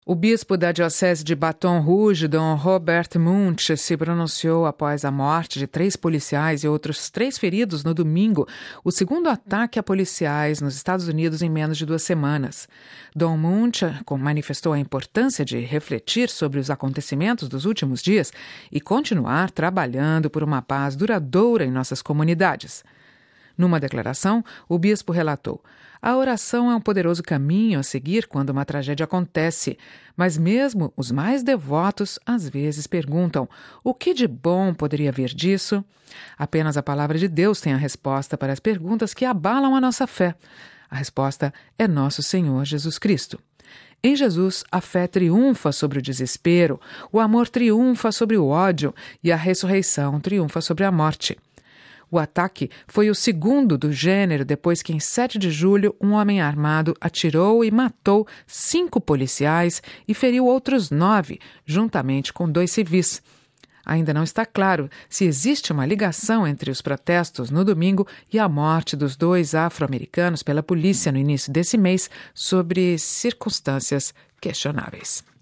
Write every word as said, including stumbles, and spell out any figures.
O bispo da diocese de Baton Rouge, Dom Robert Munch, se pronunciou após a morte de três policiais e outros três feridos no domingo, o segundo ataque a policiais nos Estados Unidos em menos de duas semanas. Dom Munch manifestou a importância de refletir sobre os acontecimentos dos últimos dias e continuar trabalhando por uma paz duradoura em nossas comunidades. Numa declaração, o bispo relatou: a oração é um poderoso caminho a seguir quando uma tragédia acontece, mas mesmo os mais devotos às vezes perguntam: o que de bom poderia vir disso? Apenas a palavra de Deus tem a resposta para as perguntas que abalam a nossa fé. A resposta é nosso Senhor Jesus Cristo. Em Jesus, a fé triunfa sobre o desespero, o amor triunfa sobre o ódio e a ressurreição triunfa sobre a morte. O ataque foi o segundo do gênero depois que, em sete de julho, um homem armado atirou e matou cinco policiais e feriu outros nove, juntamente com dois civis. Ainda não está claro se existe uma ligação entre os protestos no domingo e a morte dos dois afro-americanos pela polícia no início desse mês, sobre circunstâncias questionáveis.